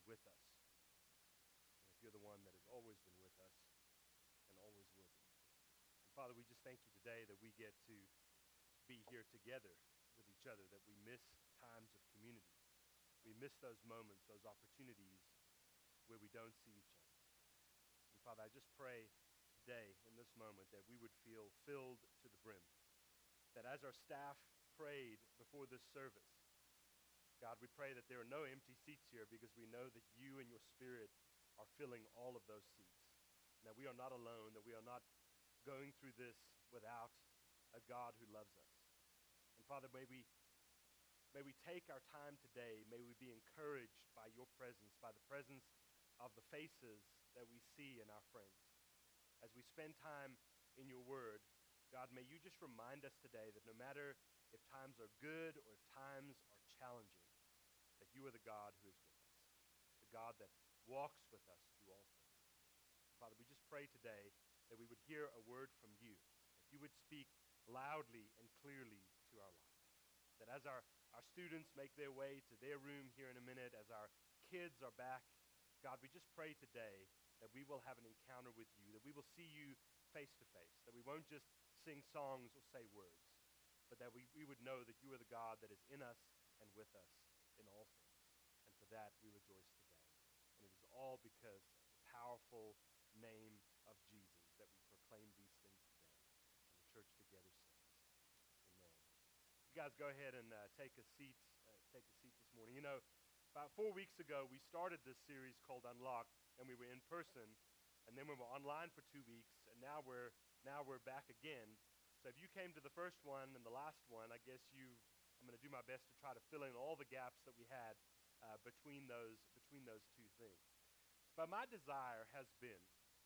with us. And if you're the one that has always been with us and always will be. And Father, we just thank you today that we get to be here together with each other, that we miss times of community. We miss those moments, those opportunities where we don't see each other. And Father, I just pray today in this moment that we would feel filled to the brim, that as our staff prayed before this service, God, we pray that there are no empty seats here because we know that you and your Spirit are filling all of those seats. And that we are not alone, that we are not going through this without a God who loves us. And Father, may we take our time today, may we be encouraged by your presence, by the presence of the faces that we see in our friends. As we spend time in your word, God, may you just remind us today that no matter if times are good or if times are challenging, that you are the God who is with us, the God that walks with us through all things. Father, we just pray today that we would hear a word from you, that you would speak loudly and clearly to our lives, that as our students make their way to their room here in a minute, as our kids are back, God, we just pray today that we will have an encounter with you, that we will see you face to face, that we won't just sing songs or say words, but that we would know that you are the God that is in us and with us in all things. And for that, we rejoice today. And it is all because of the powerful name of Jesus that we proclaim these things today. And the church together says, amen. You guys go ahead and take a seat this morning. You know, about 4 weeks ago, we started this series called Unlocked, and we were in person, and then we were online for 2 weeks, and now we're back again. So if you came to the first one and the last one, I guess I'm going to do my best to try to fill in all the gaps that we had between those two things. But my desire has been,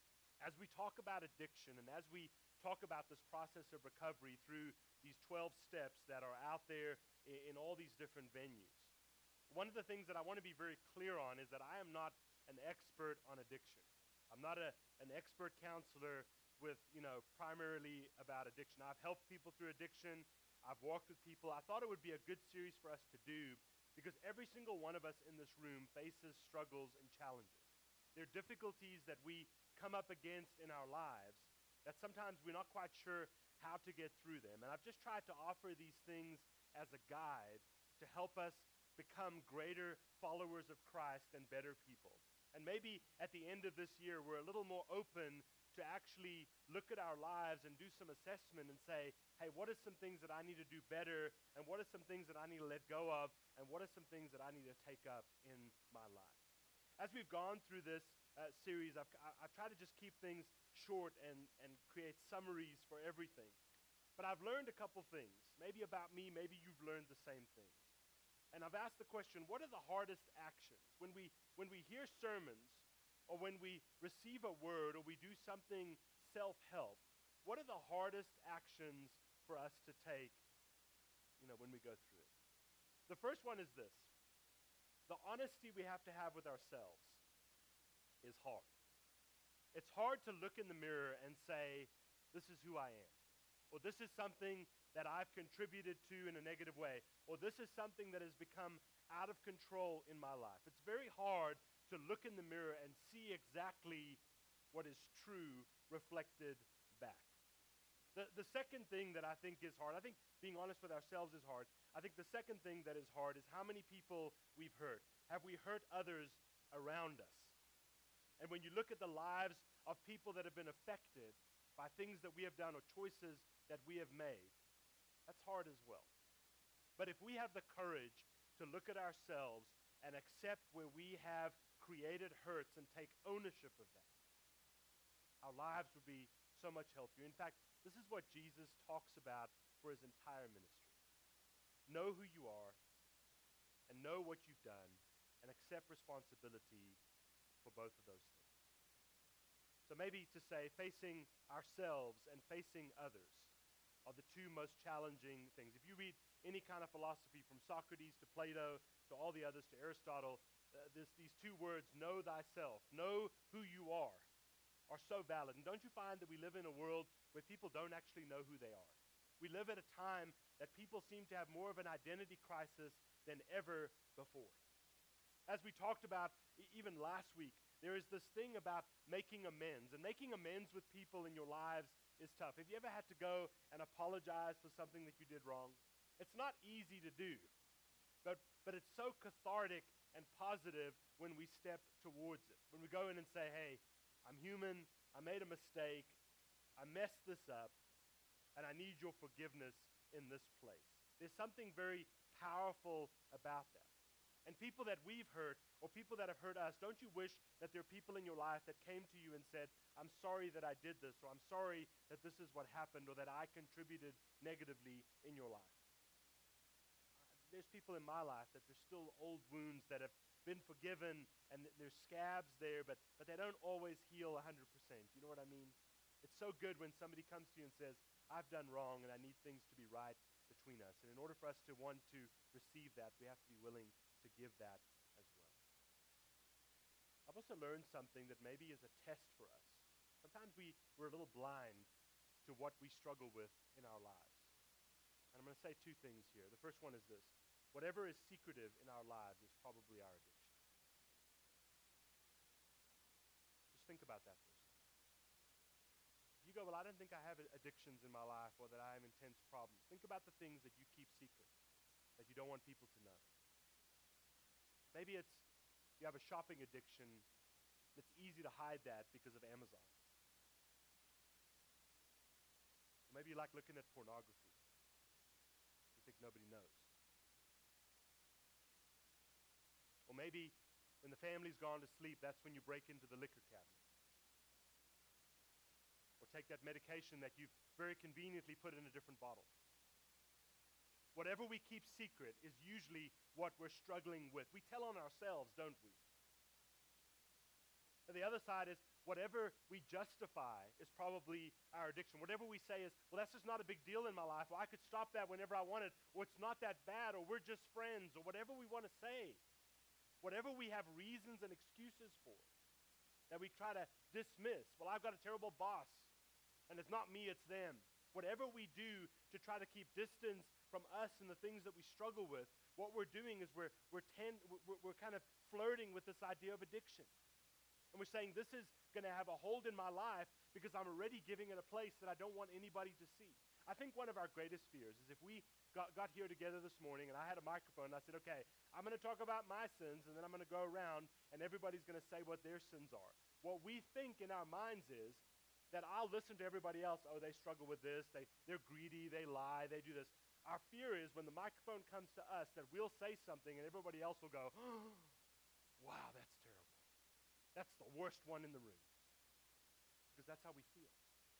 as we talk about addiction and as we talk about this process of recovery through these 12 steps that are out there in all these different venues, one of the things that I want to be very clear on is that I am not an expert on addiction. I'm not an expert counselor with, primarily about addiction. I've helped people through addiction. I've walked with people. I thought it would be a good series for us to do because every single one of us in this room faces struggles and challenges. There are difficulties that we come up against in our lives that sometimes we're not quite sure how to get through them. And I've just tried to offer these things as a guide to help us become greater followers of Christ and better people. And maybe at the end of this year, we're a little more open to actually look at our lives and do some assessment and say, hey, what are some things that I need to do better, and what are some things that I need to let go of, and what are some things that I need to take up in my life? As we've gone through this series, I've tried to just keep things short and create summaries for everything. But I've learned a couple things, maybe about me, maybe you've learned the same things. And I've asked the question, what are the hardest actions? When we hear sermons, or when we receive a word, or we do something self-help, what are the hardest actions for us to take, when we go through it? The first one is this. The honesty we have to have with ourselves is hard. It's hard to look in the mirror and say, this is who I am, or this is something that I've contributed to in a negative way, or this is something that has become out of control in my life. It's very hard to look in the mirror and see exactly what is true reflected back. The second thing that I think is hard, I think being honest with ourselves is hard. I think the second thing that is hard is how many people we've hurt. Have we hurt others around us? And when you look at the lives of people that have been affected by things that we have done or choices that we have made, that's hard as well. But if we have the courage to look at ourselves and accept where we have created hurts and take ownership of that, our lives would be so much healthier. In fact, this is what Jesus talks about for his entire ministry. Know who you are and know what you've done and accept responsibility for both of those things. So maybe to say facing ourselves and facing others are the two most challenging things. If you read any kind of philosophy from Socrates to Plato to all the others to Aristotle, these two words, know thyself, know who you are so valid. And don't you find that we live in a world where people don't actually know who they are? We live at a time that people seem to have more of an identity crisis than ever before. as we talked about even last week, there is this thing about making amends. And making amends with people in your lives is tough. Have you ever had to go and apologize for something that you did wrong? It's not easy to do, but it's so cathartic and positive when we step towards it. When we go in and say, hey, I'm human, I made a mistake, I messed this up, and I need your forgiveness in this place. There's something very powerful about that. And people that we've hurt, or people that have hurt us, don't you wish that there are people in your life that came to you and said, I'm sorry that I did this, or I'm sorry that this is what happened, or that I contributed negatively in your life? There's people in my life that there's still old wounds that have been forgiven, and there's scabs there, but they don't always heal 100%. You know what I mean? It's so good when somebody comes to you and says, I've done wrong and I need things to be right between us. And in order for us to want to receive that, we have to be willing to give that as well. I've also learned something that maybe is a test for us. Sometimes we're a little blind to what we struggle with in our lives. And I'm going to say two things here. The first one is this: whatever is secretive in our lives is probably our addiction. Just think about that for a second. If you go, well, I don't think I have addictions in my life or that I have intense problems. Think about the things that you keep secret, that you don't want people to know. Maybe it's you have a shopping addiction. It's easy to hide that because of Amazon. Or maybe you like looking at pornography. You think nobody knows. Or maybe when the family's gone to sleep, that's when you break into the liquor cabinet. Or take that medication that you've very conveniently put in a different bottle. Whatever we keep secret is usually what we're struggling with. We tell on ourselves, don't we? And the other side is whatever we justify is probably our addiction. Whatever we say is, well, that's just not a big deal in my life. Well, I could stop that whenever I wanted. Or it's not that bad. Or we're just friends. Or whatever we want to say. Whatever we have reasons and excuses for that we try to dismiss. Well, I've got a terrible boss. And it's not me, it's them. Whatever we do to try to keep distance from us and the things that we struggle with, what we're doing is we're kind of flirting with this idea of addiction. And we're saying this is going to have a hold in my life because I'm already giving it a place that I don't want anybody to see. I think one of our greatest fears is if we got here together this morning and I had a microphone and I said, okay, I'm going to talk about my sins and then I'm going to go around and everybody's going to say what their sins are. What we think in our minds is that I'll listen to everybody else. Oh, they struggle with this. They're greedy. They lie. They do this. Our fear is when the microphone comes to us that we'll say something and everybody else will go, oh, wow, that's terrible. That's the worst one in the room. Because that's how we feel.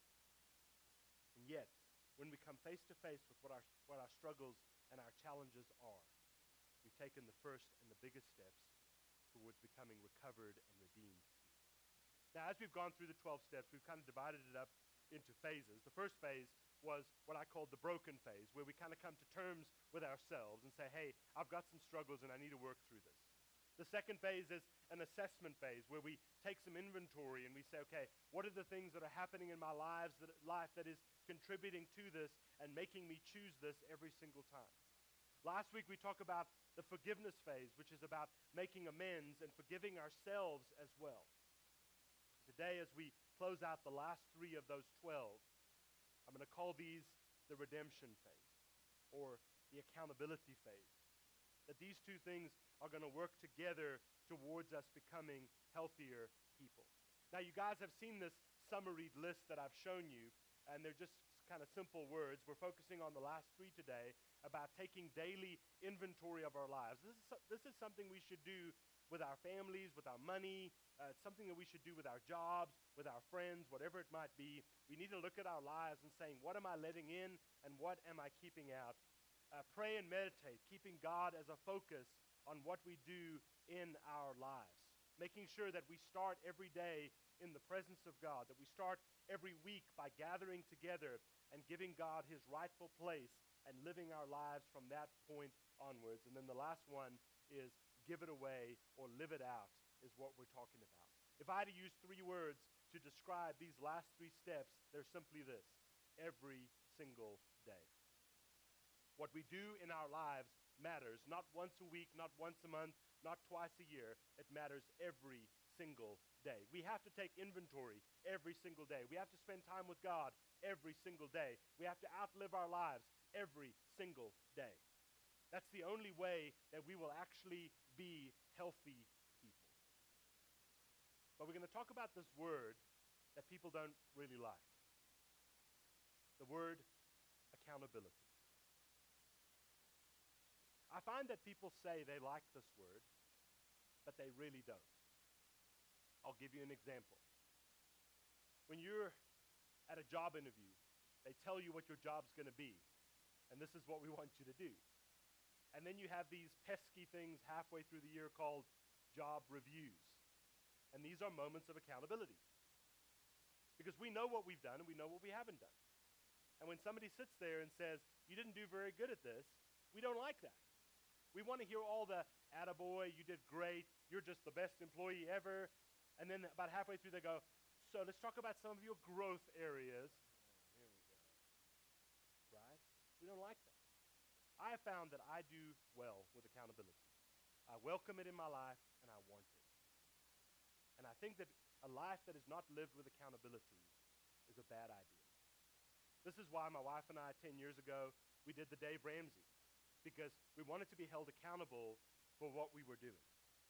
And yet, when we come face to face with what our struggles and our challenges are, we've taken the first and the biggest steps towards becoming recovered and redeemed people. Now, as we've gone through the 12 steps, we've kind of divided it up into phases. The first phase was what I called the broken phase, where we kind of come to terms with ourselves and say, hey, I've got some struggles and I need to work through this. The second phase is an assessment phase, where we take some inventory and we say, okay, what are the things that are happening in my life that is contributing to this and making me choose this every single time? Last week we talked about the forgiveness phase, which is about making amends and forgiving ourselves as well. Today, as we close out the last 3 of those 12, I'm going to call these the redemption phase or the accountability phase. That these two things are going to work together towards us becoming healthier people. Now, you guys have seen this summary list that I've shown you, and they're just kind of simple words. We're focusing on the last 3 today about taking daily inventory of our lives. This is something we should do with our families, with our money. It's something that we should do with our jobs, with our friends, whatever it might be. We need to look at our lives and saying, what am I letting in and what am I keeping out? Pray and meditate, keeping God as a focus on what we do in our lives. Making sure that we start every day in the presence of God, that we start every week by gathering together and giving God his rightful place and living our lives from that point onwards. And then the last one is give it away or live it out is what we're talking about. If I had to use 3 words to describe these last 3 steps, they're simply this: every single day. What we do in our lives matters, not once a week, not once a month, not twice a year. It matters every single day. We have to take inventory every single day. We have to spend time with God every single day. We have to outlive our lives every single day. That's the only way that we will actually be healthy people. But we're going to talk about this word that people don't really like. The word accountability. I find that people say they like this word, but they really don't. I'll give you an example. When you're at a job interview, they tell you what your job's going to be, and this is what we want you to do. And then you have these pesky things halfway through the year called job reviews. And these are moments of accountability. Because we know what we've done and we know what we haven't done. And when somebody sits there and says, you didn't do very good at this, we don't like that. We want to hear all the, attaboy, you did great, you're just the best employee ever. And then about halfway through they go, so let's talk about some of your growth areas. Oh, here we go. Right? We don't like that. I have found that I do well with accountability. I welcome it in my life and I want it. And I think that a life that is not lived with accountability is a bad idea. This is why my wife and I, 10 years ago, we did the Dave Ramsey, because we wanted to be held accountable for what we were doing.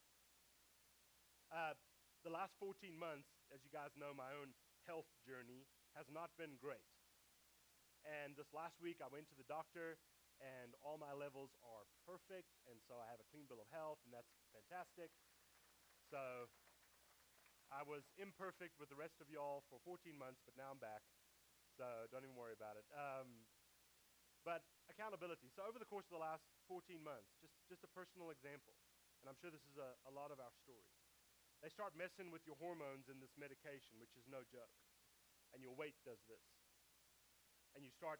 The last 14 months, as you guys know, my own health journey has not been great. And this last week, I went to the doctor, and all my levels are perfect, and so I have a clean bill of health, and that's fantastic. So I was imperfect with the rest of y'all for 14 months, but now I'm back, so don't even worry about it. But accountability. So over the course of the last 14 months, just a personal example, and I'm sure this is a lot of our story. They start messing with your hormones in this medication, which is no joke, and your weight does this. And you just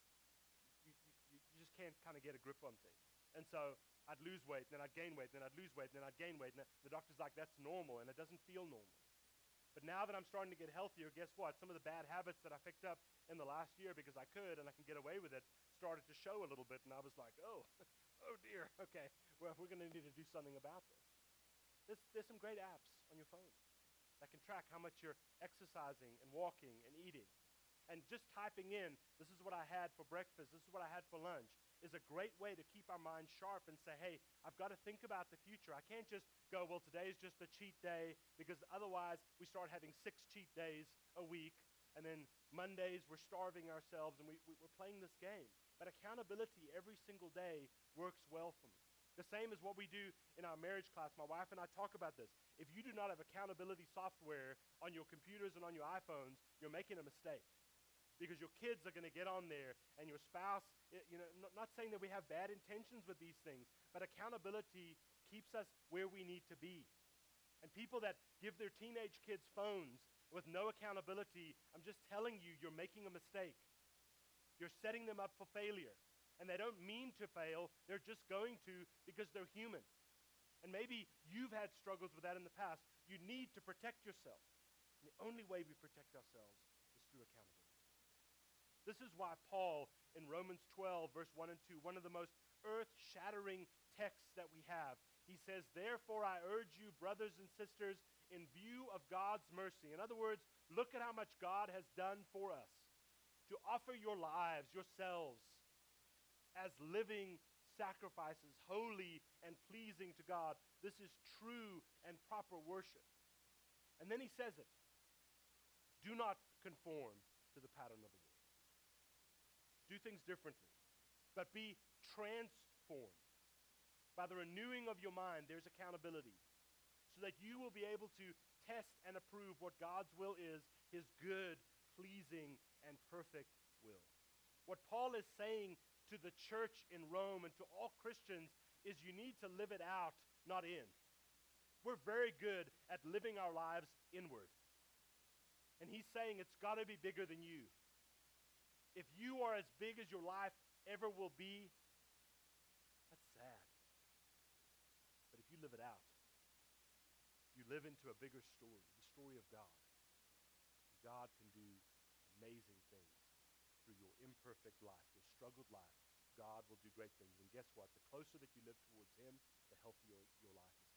can't kind of get a grip on things. And so I'd lose weight, and then I'd gain weight, and then I'd lose weight, and then I'd gain weight, and the doctor's like, that's normal, and it doesn't feel normal. But now that I'm starting to get healthier, guess what? Some of the bad habits that I picked up in the last year because I could and I can get away with it started to show a little bit, and I was like, oh dear, okay, well, we're going to need to do something about this. There's some great apps on your phone that can track how much you're exercising and walking and eating. And just typing in, this is what I had for breakfast, this is what I had for lunch, is a great way to keep our minds sharp and say, hey, I've got to think about the future. I can't just go, well, today is just a cheat day, because otherwise we start having 6 cheat days a week, and then Mondays we're starving ourselves, and we're playing this game. But accountability every single day works well for me. The same as what we do in our marriage class. My wife and I talk about this. If you do not have accountability software on your computers and on your iPhones, you're making a mistake. Because your kids are going to get on there, and your spouse, not saying that we have bad intentions with these things, but accountability keeps us where we need to be. And people that give their teenage kids phones with no accountability, I'm just telling you, you're making a mistake. You're setting them up for failure. And they don't mean to fail, they're just going to because they're human. And maybe you've had struggles with that in the past. You need to protect yourself. And the only way we protect ourselves is through accountability. This is why Paul in Romans 12, verse 1 and 2, one of the most earth-shattering texts that we have, he says, therefore I urge you, brothers and sisters, in view of God's mercy. In other words, look at how much God has done for us, to offer your lives, yourselves, as living sacrifices, holy and pleasing to God. This is true and proper worship. And then he says it, do not conform to the pattern of the world. Do things differently, but be transformed by the renewing of your mind. There's accountability, so that you will be able to test and approve what God's will is, his good, pleasing, and perfect will. What Paul is saying to the church in Rome and to all Christians is you need to live it out, not in. We're very good at living our lives inward. And he's saying it's got to be bigger than you. If you are as big as your life ever will be, that's sad. But if you live it out, you live into a bigger story, the story of God. And God can do amazing things through your imperfect life, your struggled life. God will do great things. And guess what? The closer that you live towards him, the healthier your life is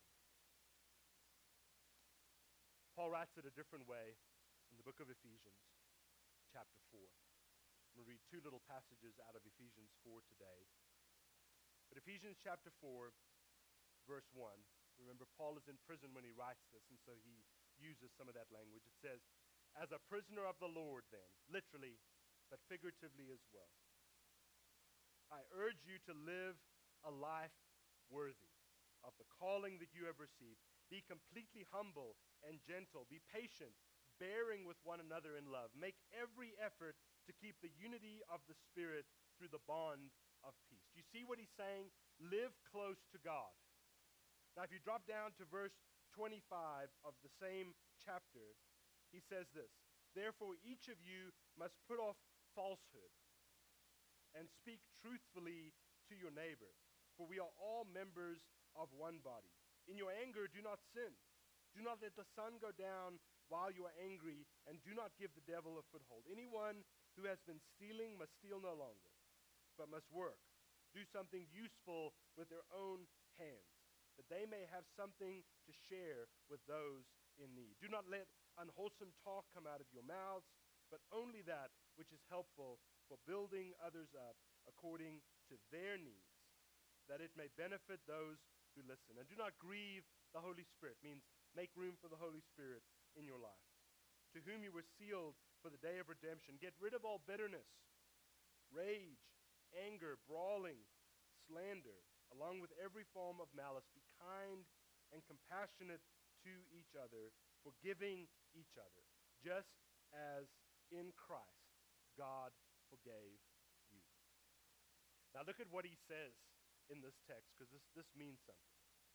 Paul writes it a different way in the book of Ephesians, chapter 4. I'm going to read two little passages out of Ephesians 4 today. But Ephesians chapter 4, verse 1. Remember, Paul is in prison when he writes this, and so he uses some of that language. It says, "As a prisoner of the Lord, then," literally, but figuratively as well, "I urge you to live a life worthy of the calling that you have received. Be completely humble and gentle. Be patient, bearing with one another in love. Make every effort to keep the unity of the Spirit through the bond of peace." Do you see what he's saying? Live close to God. Now, if you drop down to verse 25 of the same chapter, he says this, "Therefore, each of you must put off falsehood and speak truthfully to your neighbor, for we are all members of one body. In your anger, do not sin. Do not let the sun go down while you are angry, and do not give the devil a foothold. Anyone who has been stealing must steal no longer, but must work, do something useful with their own hands, that they may have something to share with those in need. Do not let unwholesome talk come out of your mouths, but only that which is helpful for building others up according to their needs, that it may benefit those who listen. And do not grieve the Holy Spirit," means make room for the Holy Spirit in your life, "to whom you were sealed for the day of redemption. Get rid of all bitterness, rage, anger, brawling, slander, along with every form of malice. Be kind and compassionate to each other, forgiving each other, just as in Christ God forgave you." Now look at what he says in this text, because this means something.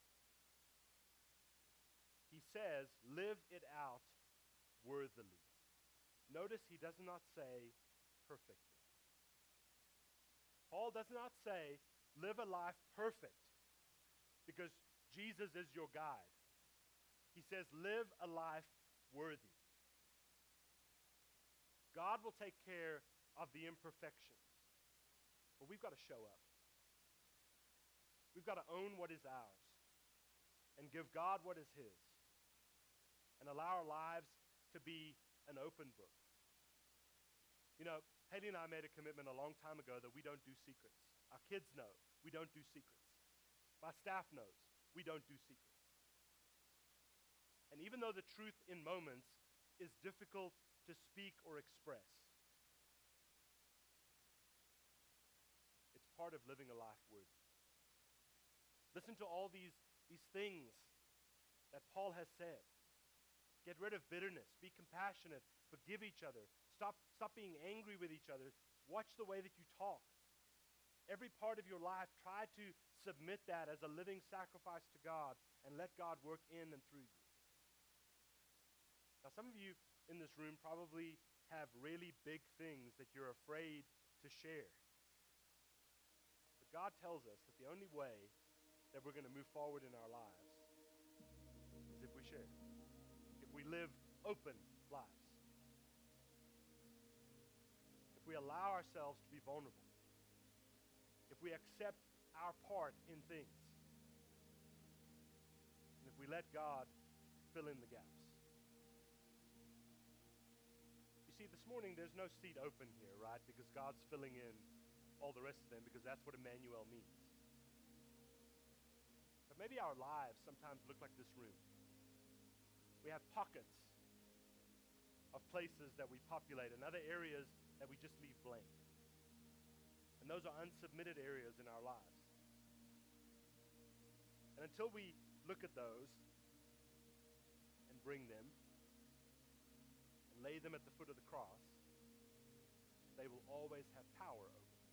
He says, live it out worthily. Notice he does not say perfectly. Paul does not say, live a life perfect, because Jesus is your guide. He says, live a life worthy. God will take care of the imperfections, but we've got to show up. We've got to own what is ours and give God what is his and allow our lives to be an open book. You know, Haley and I made a commitment a long time ago that we don't do secrets. Our kids know we don't do secrets. My staff knows we don't do secrets. And even though the truth in moments is difficult to speak or express, it's part of living a life worthy. Listen to all these things that Paul has said. Get rid of bitterness. Be compassionate. Forgive each other. Stop being angry with each other. Watch the way that you talk. Every part of your life, try to submit that as a living sacrifice to God and let God work in and through you. Now, some of you in this room probably have really big things that you're afraid to share. But God tells us that the only way that we're going to move forward in our lives is if we share, if we live open lives, if we allow ourselves to be vulnerable, if we accept our part in things, and if we let God fill in the gaps. You see, this morning there's no seat open here, right? Because God's filling in all the rest of them, because that's what Emmanuel means. But maybe our lives sometimes look like this room. We have pockets of places that we populate and other areas that we just leave blank. And those are unsubmitted areas in our lives. And until we look at those and bring them and lay them at the foot of the cross, they will always have power over us.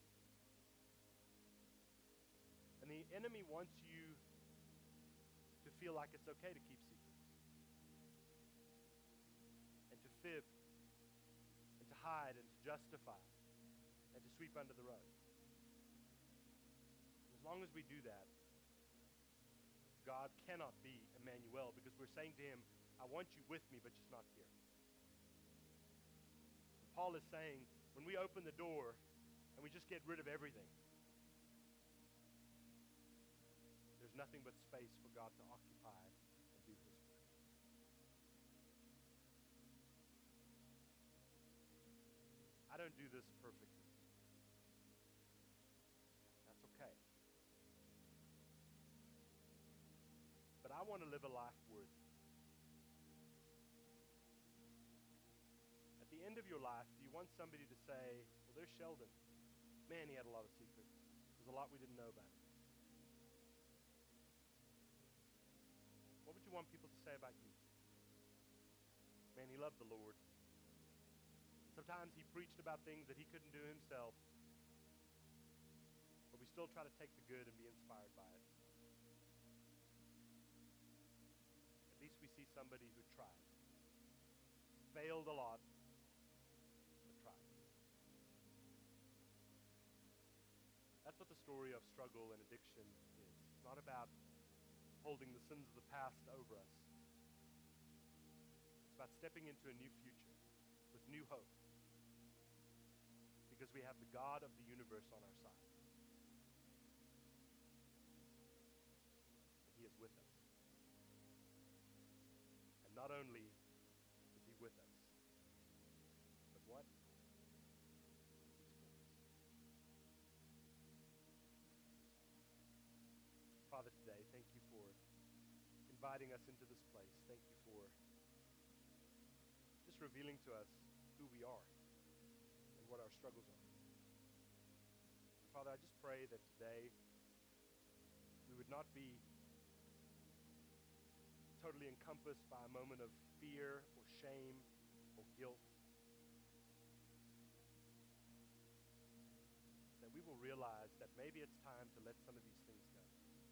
And the enemy wants you to feel like it's okay to keep secrets and to fib and to hide and to justify and to sweep under the rug. And as long as we do that, God cannot be Emmanuel, because we're saying to him, I want you with me, but just not here. And Paul is saying, when we open the door and we just get rid of everything, there's nothing but space for God to occupy and do his work. don't do this perfectly. That's okay. But I want to live a life worthy. At the end of your life, do you want somebody to say, well, there's Sheldon. Man, he had a lot of secrets. There's a lot we didn't know about him. What would you want people to say about you? Man, he loved the Lord. Sometimes he preached about things that he couldn't do himself, but we still try to take the good and be inspired by it. At least we see somebody who tried. Failed a lot, but tried. That's what the story of struggle and addiction is. It's not about holding the sins of the past over us. It's about stepping into a new future with new hope, because we have the God of the universe on our side. And he is with us. And not only is he with us, but what? He's for us. Father, today, thank you for inviting us into this place. Thank you for just revealing to us who we are and what our struggles are. And Father, I just pray that today we would not be totally encompassed by a moment of fear or shame or guilt. That we will realize that maybe it's time to let some of these things go.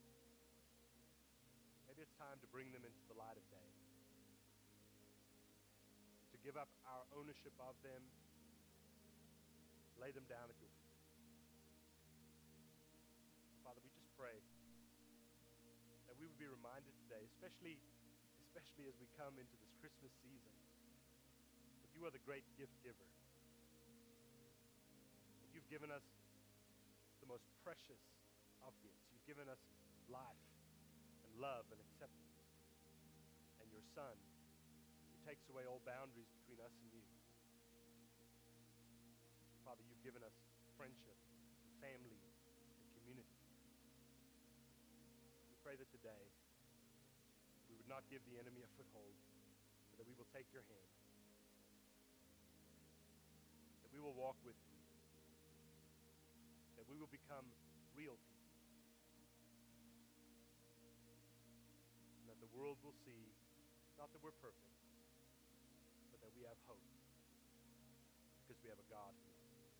Maybe it's time to bring them into the light of day. To give up our ownership of them, lay them down at your feet. Father, we just pray that we would be reminded today, especially as we come into this Christmas season, that you are the great gift giver. That you've given us the most precious of gifts. You've given us life and love and acceptance. And your Son, who takes away all boundaries between us and you. Father, you've given us friendship and family and community. We pray that today we would not give the enemy a foothold, but that we will take your hand, that we will walk with you, that we will become real people, and that the world will see not that we're perfect, but that we have hope because we have a God who loves us.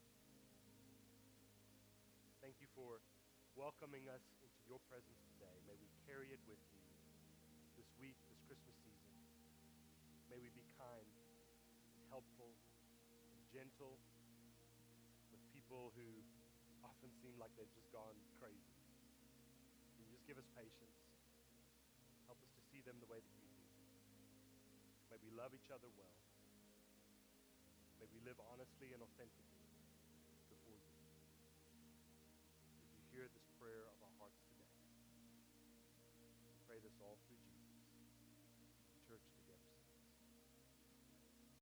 Thank you for welcoming us into your presence today. May we carry it with you this week, this Christmas season. May we be kind and helpful and gentle with people who often seem like they've just gone crazy. Can you just give us patience? Help us to see them the way that you do. May we love each other well. May we live honestly and authentically before you. Would you hear this prayer of our hearts today? We pray this all through